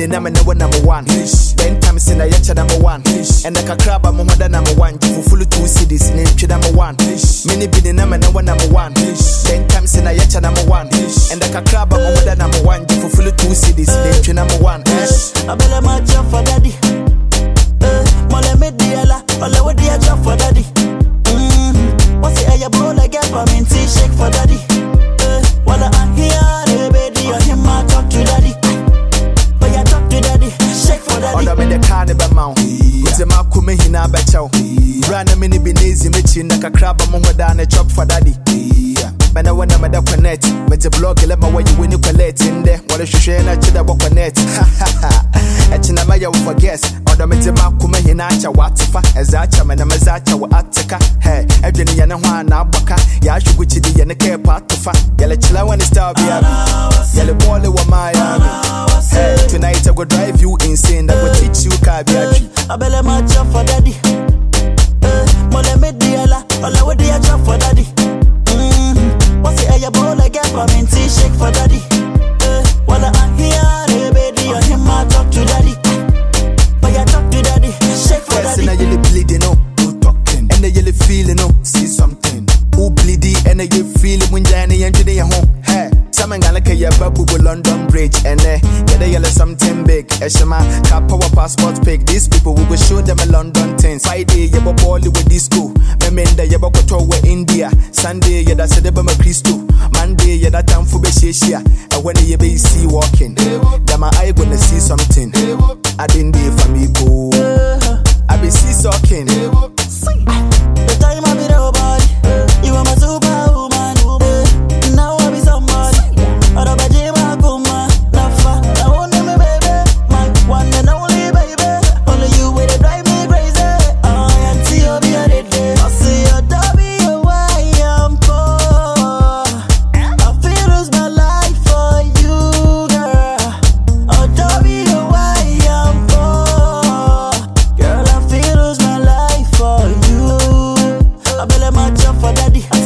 the number number one. Then time is in a yacha number one. And the kakraba mohoda number one. For full 2 cities, name number one. Mini be the number one. Then time is in a yacha number one. And the kakraba mohoda number one. For full 2 cities, name number one. I better my job for daddy. Mole mediala, all over the job for daddy. What's the air bowl I get for me? Shake for daddy. While I'm here, baby, I hear my talk to daddy. But I talk to daddy, shake for daddy. Order me the carnival mount. With the mouth coming in a bechow. Run a mini beneath me, like a crab among her down a chop for daddy. But I want to connect. But the blog, let my way you win you collect in there. What is your share? I should have walked on it. Echinamaya will forget. Order me the mouth coming in a watafa. As I cham and a mazacha will ataka. Hey, Evgeny Yanawana Baka. Yashu Gucci and a care part to fa. Yellow chilla when it's star be Yellow ball with Miami. Hey, tonight I will drive you insane. I will teach you Kabiachi. I better my job for daddy. Mole mediala, all over the job for daddy. What's the air bowl I get for me? Shake for daddy. While I'm here, baby, I hear my talk to daddy. But I talk to daddy, shake for daddy. And I yellow bleeding, no talking. And I yellow feeling, no see something. Who bleedy and I you feel when Danny and Jenny home. Hey, some gonna carry a babu London Bridge and get a yellow something big. Eshama, car power passport pick. These people we will show them a London things. Friday, you will ball with this school. Memenda, you will go to India. Sunday, you that's a debama Christo. Monday, you that time for Bessia. And when you be see walking, then my eye gonna see something. I didn't be for me go. I be see talking. The time I be nobody, you are my superwoman. Now I be somebody. Or a bajima kuma, nafa. I want me baby, my one and only baby. Only you will drive me crazy. I am see you be a day. I see your W I am poor. I feel lose my life for you, girl. Oh W I am poor. Girl, I feel lose my life for you. I better my job for daddy.